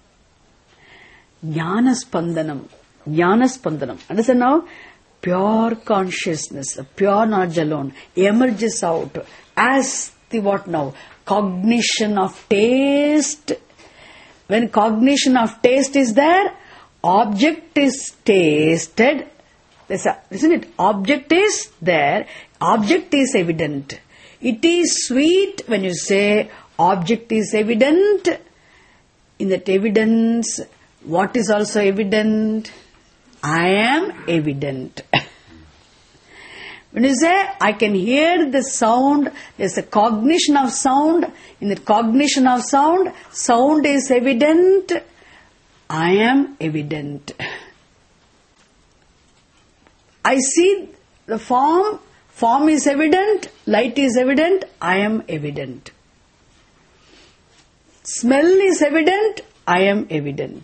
Jnana spandanam. Jnana spandanam. Understand now? Pure consciousness, pure knowledge alone emerges out as the what now? Cognition of taste. When cognition of taste is there, object is tasted. Isn't it? Object is there. Object is evident. It is sweet when you say object is evident. In that evidence, what is also evident? I am evident. When you say, I can hear the sound, there's a cognition of sound. In the cognition of sound, sound is evident. I am evident. I see the form, form is evident, light is evident, I am evident. Smell is evident, I am evident.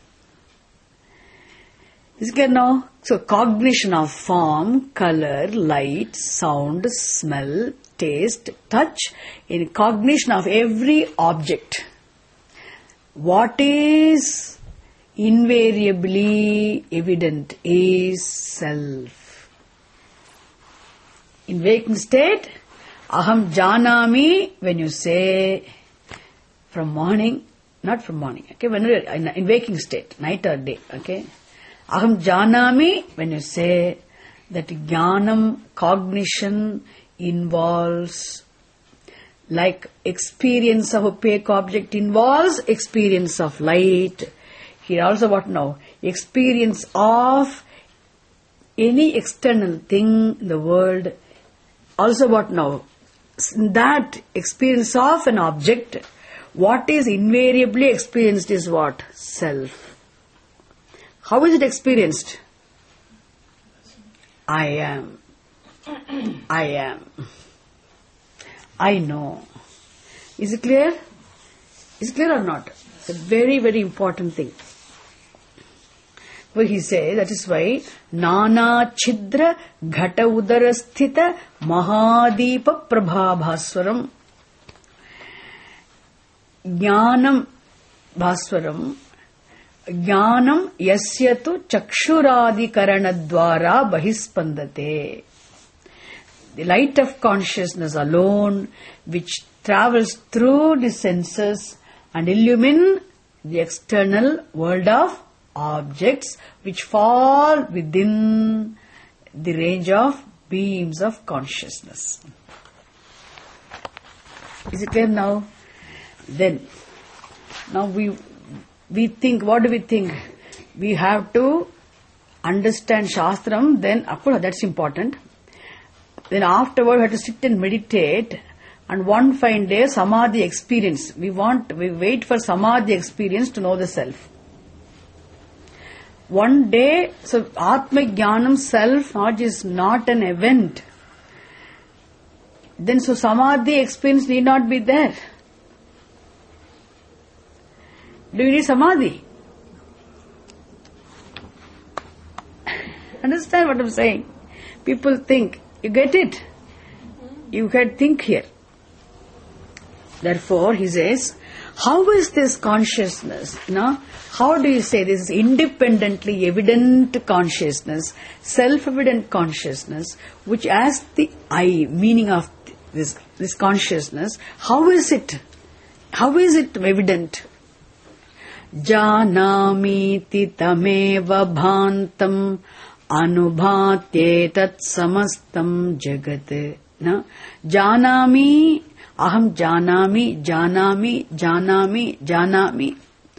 Is it clear now? So cognition of form, color, light, sound, smell, taste, touch, in cognition of every object. What is invariably evident is self. In waking state, aham janami, when you say from morning, not from morning, okay, when you're in, in waking state, night or day, okay. Aham janami, when you say that jnanam, cognition involves, like experience of opaque object involves experience of light. Here also what now? Experience of any external thing in the world. Also what now? That experience of an object, what is invariably experienced is what? Self. How is it experienced? I am. I am. I know. Is it clear? Is it clear or not? It's a very, very important thing. Well, he says, that is why, Nana Chidra Ghata Udarasthita Mahadeepa Prabha Jnanam Bhaswaram Jnanam Yasyatu Chakshuradi Karanadvara Bahispandate. The light of consciousness alone, which travels through the senses and illumine the external world of objects which fall within the range of beams of consciousness. Is it clear now? Then, now we we think, what do we think? We have to understand Shastram, then of course that's important. Then afterward we have to sit and meditate, and one fine day Samadhi experience. We want, we wait for Samadhi experience to know the self. One day, so Atma Jnanam, self knowledge is not an event. Then so Samadhi experience need not be there. Do you need Samadhi? Understand what I'm saying? People think, you get it? You can think here. Therefore, he says, how is this consciousness? No? How do you say this is independently evident consciousness, self-evident consciousness, which as the I, meaning of this, this consciousness, how is it? How is it evident? Janamiti tameva bhantam anubhatyetat samastam jagat. No? Janami, aham janami, janami, janami, janami.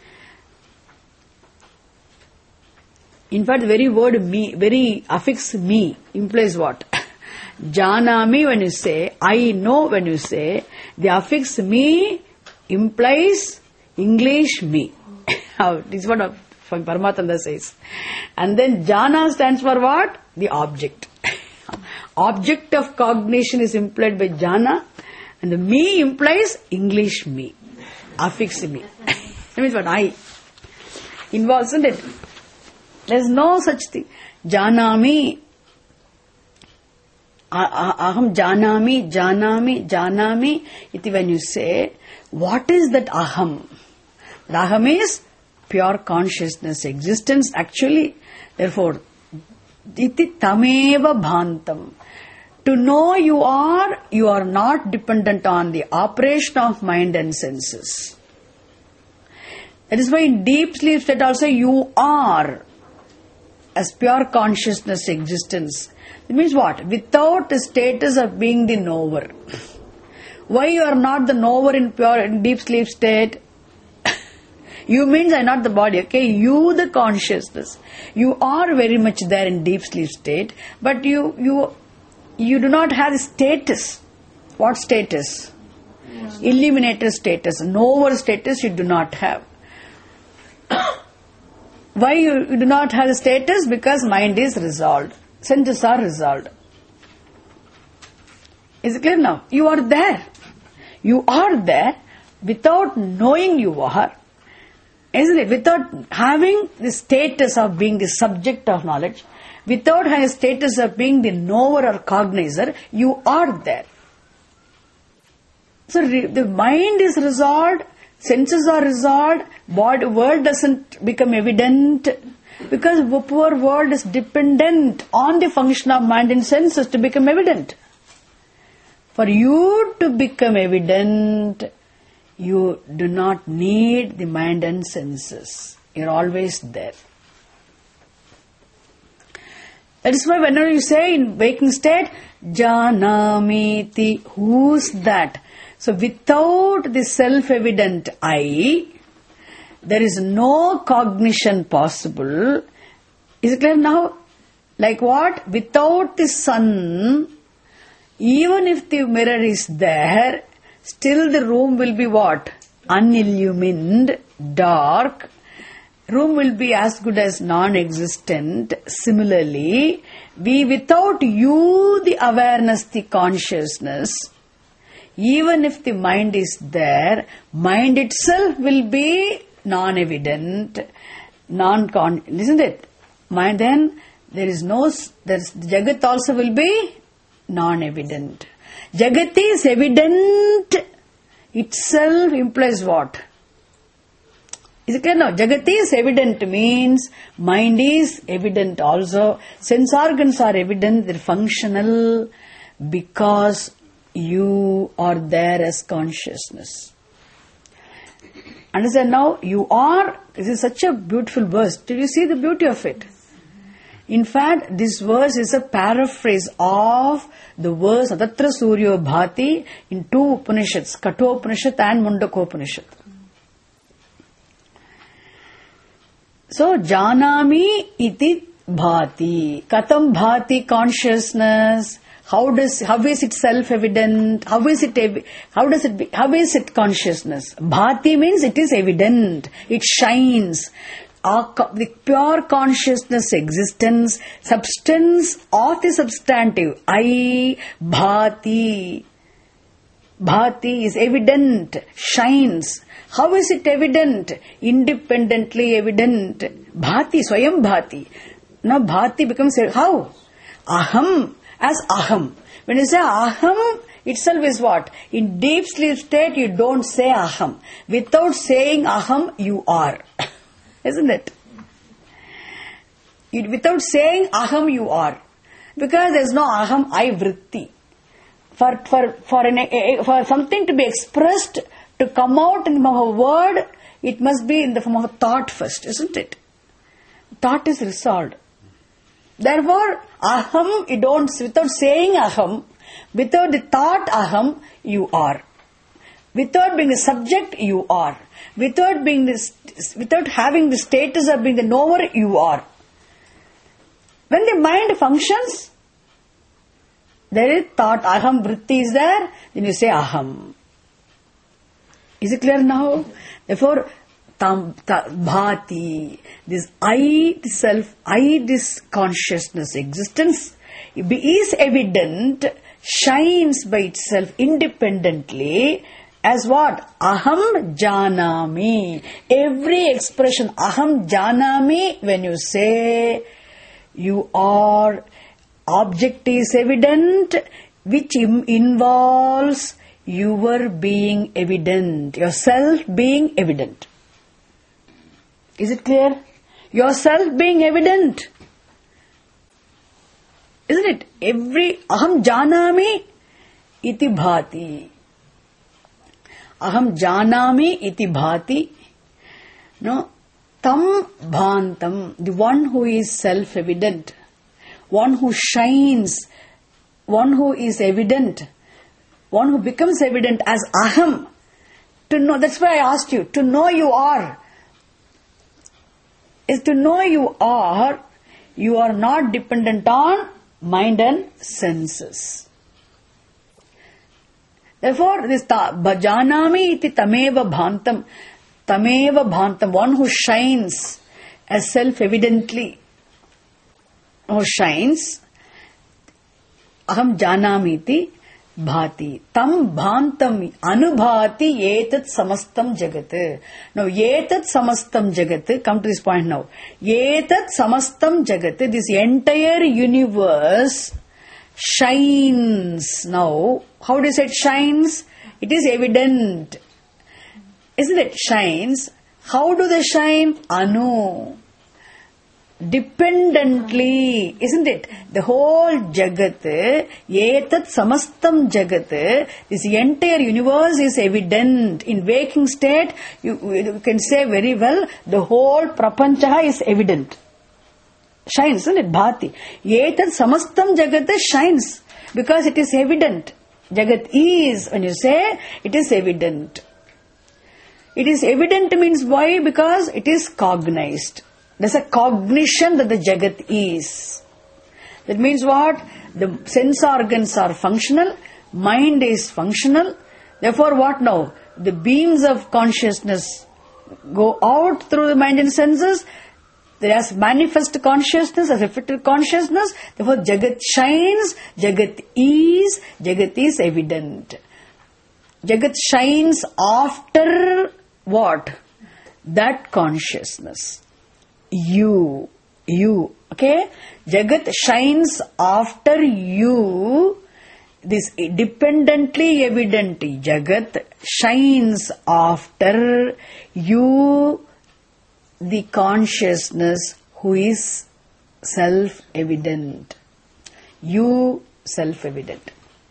In fact, the very word me, very affix me implies what? Janami when you say, I know when you say, the affix me implies English me. This is what Paramatanda says. And then Jana stands for what? The object. Object of cognition is implied by Jana, and the me implies English me. Affix me. That means what? I. Involves, isn't it? There is no such thing. Janami. Aham janami, janami, janami. Iti when you say, what is that aham? That aham is pure consciousness, existence actually. Therefore, iti tameva bhantam. To know you are, you are not dependent on the operation of mind and senses. That is why in deep sleep state also you are as pure consciousness existence. It means what? Without the status of being the knower. Why you are not the knower in pure in deep sleep state? You means I am not the body, okay? You the consciousness. You are very much there in deep sleep state, but you you you do not have the status. What status? Illuminator status. Knower status you do not have. Why you, you do not have the status? Because mind is resolved. Senses are resolved. Is it clear now? You are there. You are there without knowing you are. Isn't it? Without having the status of being the subject of knowledge, without having the status of being the knower or cognizer, you are there. So re- the mind is resolved, senses are resolved, body, world doesn't become evident, because the poor world is dependent on the function of mind and senses to become evident. For you to become evident, you do not need the mind and senses. You're always there. That is why whenever you say in waking state, Janamiti, who's that? So without the self-evident I, there is no cognition possible. Is it clear now? Like what? Without the sun, even if the mirror is there, still the room will be what? Unillumined, dark. Room will be as good as non-existent. Similarly, we without you, the awareness, the consciousness, even if the mind is there, mind itself will be non-evident, non-con, isn't it? Mind then, there is no, there is, Jagat also will be non-evident. Jagat is evident itself implies what? Is it clear now? Jagat is evident means mind is evident also. Sense organs are evident, they're functional because you are there as consciousness. Understand now? You are, this is such a beautiful verse. Did you see the beauty of it? In fact, this verse is a paraphrase of the verse Adatra Suryo Bhati in two Upanishads, Kathopanishad and Mundakopanishad. So, Janami iti bhati. Katam bhati consciousness. How does, how is it self-evident? How is it, how does it be, how is it consciousness? Bhati means it is evident. It shines. Our, the pure consciousness existence, substance of the substantive. I, bhati. Bhati is evident, shines. How is it evident? Independently evident. Bhati, swayam bhati. Now bhati becomes, how? Aham, as aham. When you say aham, itself is what? In deep sleep state, you don't say aham. Without saying aham, you are. Isn't it? You, without saying aham, you are. Because there is no aham, I vritti. For, for, for, an, for something to be expressed, to come out in a word, it must be in the form of a thought first, isn't it? Thought is resolved. Therefore, aham, you don't, without saying aham, without the thought aham, you are. Without being the subject, you are. Without being this, without having the status of being the knower, you are. When the mind functions, there is thought, aham, vritti is there, then you say aham. Is it clear now? Therefore, tam, ta, bhati, this I, this self, I, this consciousness existence, is evident, shines by itself independently as what? Aham janami. Every expression, aham janami, when you say, you are, object is evident, which im- involves your being evident, yourself being evident. Is it clear? Yourself being evident. Isn't it? Every aham janami iti bhati. Aham janami iti bhati. No, tam bhantam, the one who is self-evident, one who shines, one who is evident, one who becomes evident as aham. To know, that's why I asked you, to know you are, is to know you are, you are not dependent on mind and senses. Therefore, this ta, bhajanami iti tameva bhantam, tameva bhantam, one who shines as self-evidently, who shines, aham janami iti bhati, tam bhantam anubhati etat samastam jagat. Now, etat samastam jagat, come to this point now. Etat samastam jagat, this entire universe shines now. How do you say it shines? It is evident. Isn't it? Shines. How do they shine? Anu. Dependently. Isn't it? The whole jagat, etat samastam jagat, this entire universe is evident. In waking state, you, you can say very well, the whole prapancha is evident. Shines, isn't it? Bhati. Etat samastam jagat shines because it is evident. Jagat is, when you say, it is evident. It is evident means why? Because it is cognized. There's a cognition that the jagat is. That means what? The sense organs are functional, mind is functional. Therefore, what now? The beams of consciousness go out through the mind and senses. There is manifest consciousness, a reflected consciousness. Therefore, jagat shines, jagat is, jagat is evident. Jagat shines after what? That consciousness. You, you, okay? Jagat shines after you. This dependently evident jagat shines after you, the consciousness who is self-evident. You self-evident.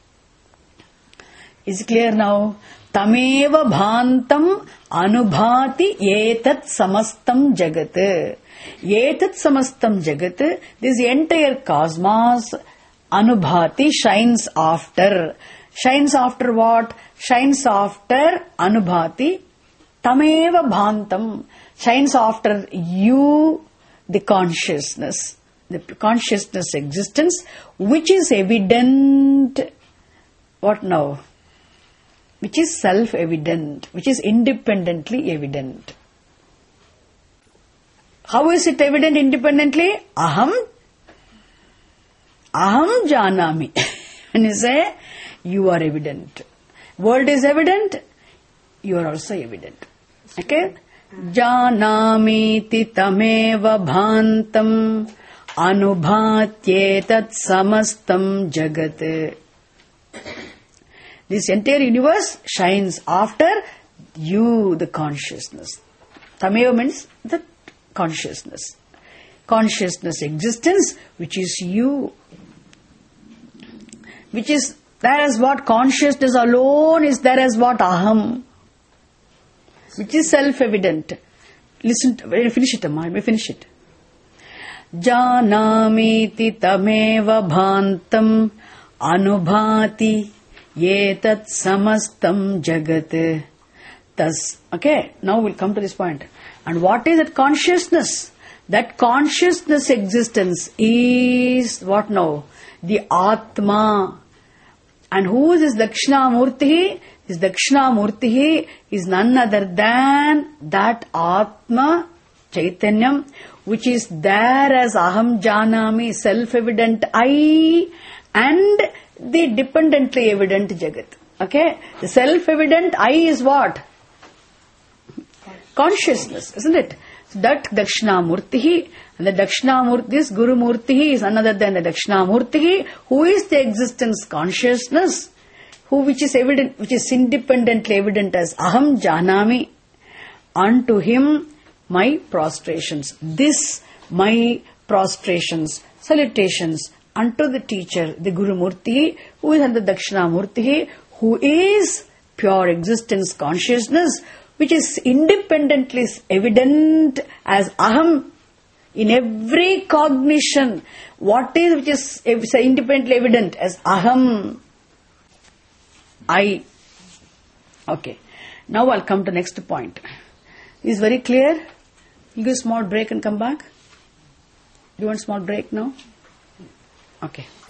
Is it clear now? Tameva bhantam anubhati etat samastam jagat. Etat samastam jagat, this entire cosmos, anubhati, shines after. Shines after what? Shines after anubhati. Tameva bhantam, shines after you, the consciousness. The consciousness existence, which is evident. What now? Which is self-evident, which is independently evident. How is it evident independently? Aham, aham janami. When you say, you are evident. World is evident, you are also evident. Okay? Janami ti tameva bhantam anubhatyetat samastam jagat. This entire universe shines after you, the consciousness. Tameva means the consciousness. Consciousness existence, which is you. Which is there as what? Consciousness alone is there as what? Aham. which is self-evident. Listen, to, finish it, Amma. Let me finish it. Janamiti tameva bhantam anubhati yetat samastam jagat. Thus, okay, now we'll come to this point. And what is that consciousness? That consciousness existence is what now? The Atma. And who is this Dakshinamurti? This Dakshinamurti is none other than that Atma, Chaitanyam, which is there as Aham Janami, self-evident I, and the dependently evident Jagat. Okay? The self-evident I is what? Consciousness, isn't it? So that Dakshinamurti, and the Dakshinamurti, this Guru Murti is none other than the Dakshinamurti, who is the existence consciousness, who which is evident, which is independently evident as Aham Janami. Unto him my prostrations. This my prostrations, salutations unto the teacher, the Guru Murti, who is under Dakshinamurti, who is pure existence consciousness, which is independently evident as Aham in every cognition. What is which is independently evident as Aham, I. Okay. Now I'll come to next point. Is very clear? You give a small break and come back. Do you want a small break now? Okay.